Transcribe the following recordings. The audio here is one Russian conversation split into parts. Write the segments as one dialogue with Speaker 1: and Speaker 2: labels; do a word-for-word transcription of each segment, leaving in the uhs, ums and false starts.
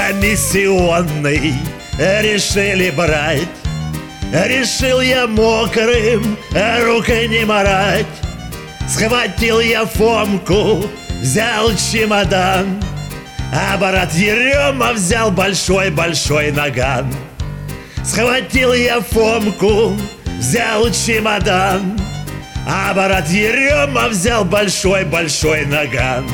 Speaker 1: комиссионный решили брать. Решил я мокрым рукой не марать. Схватил я Фомку, взял чемодан, а брат Ерема взял большой-большой наган. Схватил я Фомку, взял чемодан, а брат Ерема взял большой-большой наган.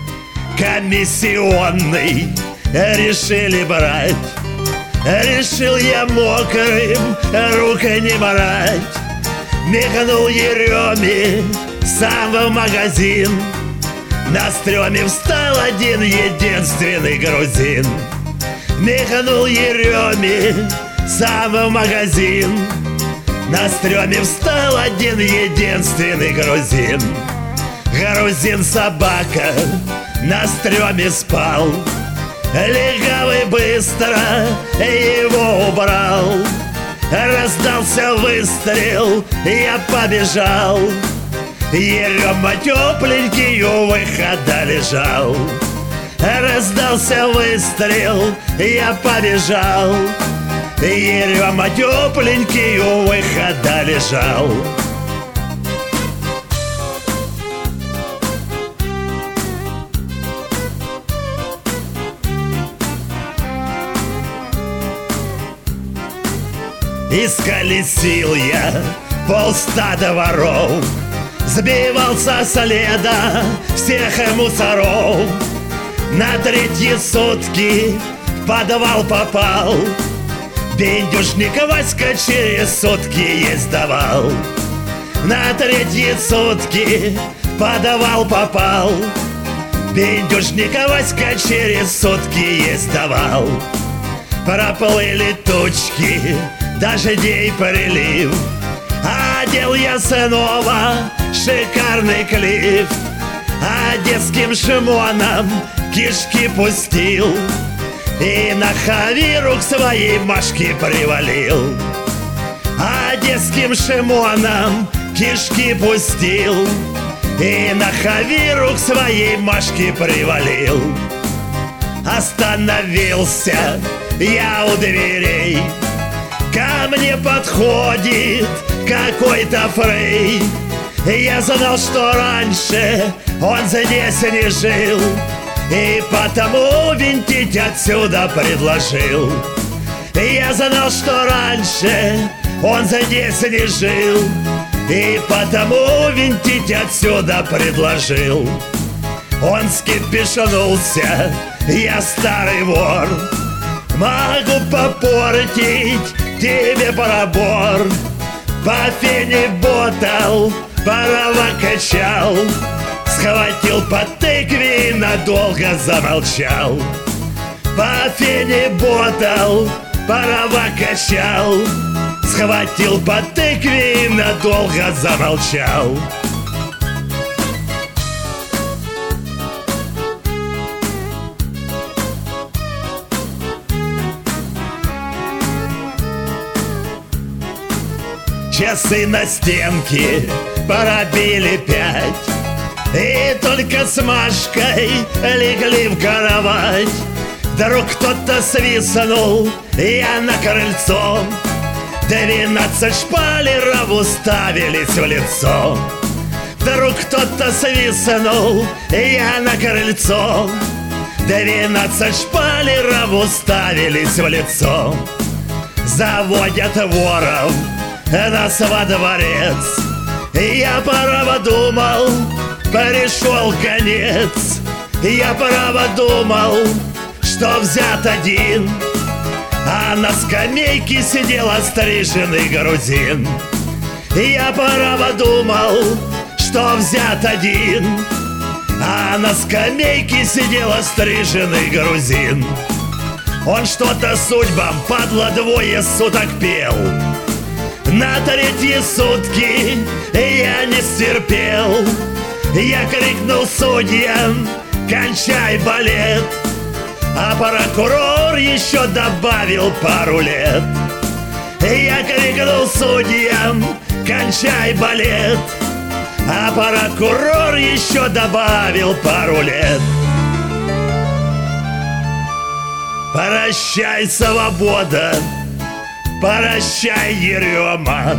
Speaker 1: Комиссионный решили брать. Решил я мокрым рукой не марать. Мигнул Ереме сам в магазин. На стреме встал один единственный грузин. Мигнул Ереме сам в магазин. На стреме встал один единственный грузин. Грузин собака на стреме спал. Легавый быстро его убрал. Раздался выстрел, я побежал. Ерема тепленький у выхода лежал. Раздался выстрел, я побежал. Ерема тепленький у выхода лежал. Исколесил я полстада воров, сбивал со следа всех мусоров. На третьи сутки в подвал попал. Бендюшник Васька через сутки есть давал. На третьи сутки в подвал попал. Бендюшник Васька через сутки есть давал. Проплыли тучки, дождей прилив. Одел я снова шикарный клиф, а детским шмоном кишки пустил и на хавиру к своей Машке привалил. А детским шмоном кишки пустил и на хавиру к своей Машке привалил. Остановился я у дверей. Ко мне подходит какой-то фрей. Я знал, что раньше он здесь не жил, и потому винтить отсюда предложил. Я знал, что раньше он здесь не жил, и потому винтить отсюда предложил. Он скипишнулся, я старый вор, могу попортить тебе пробор. По фене ботал, права качал, схватил по тыкве и надолго замолчал. По фене ботал, права качал, схватил по тыкве и надолго замолчал. Часы на стенке пробили пять, и только с Машкой легли в кровать. Вдруг кто-то свистнул, я на крыльцо. Двенадцать шпалеров уставились в лицо. Вдруг кто-то свистнул, я на крыльцо. Двенадцать шпалеров уставились в лицо. Заводят воров нас во дворец. Я право думал, пришел конец. Я право думал, что взят один, а на скамейке сидел остриженный грузин. Я право думал, что взят один, а на скамейке сидел остриженный грузин. Он что-то судьбам, падла, двое суток пел. На третьи сутки я не стерпел. Я крикнул судьям: кончай балет. А прокурор еще добавил пару лет. Я крикнул судьям: кончай балет. А прокурор еще добавил пару лет. Прощай, свобода, прощай, Ерема.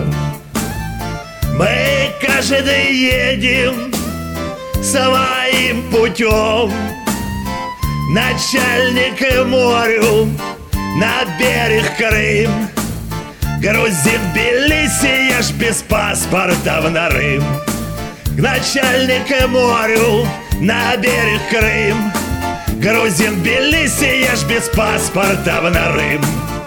Speaker 1: Мы каждый едем своим путем. Начальник морю, на берег Крым. Грузин Тбилиси, я ж без паспорта в Нарым. К начальнику морю, на берег Крым. Грузин Тбилиси, я ж без паспорта в Нарым.